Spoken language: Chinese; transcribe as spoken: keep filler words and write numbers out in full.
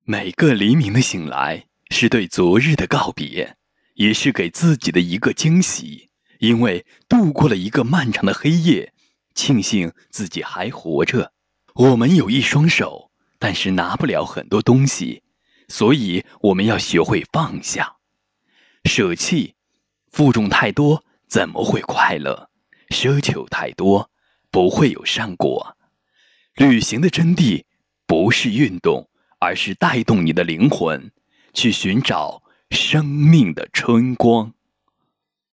每个黎明的醒来，是对昨日的告别，也是给自己的一个惊喜。因为度过了一个漫长的黑夜，庆幸自己还活着。我们有一双手，但是拿不了很多东西，所以我们要学会放下、舍弃。负重太多，怎么会快乐？奢求太多，不会有善果。旅行的真谛不是运动，而是带动你的灵魂，去寻找生命的春光。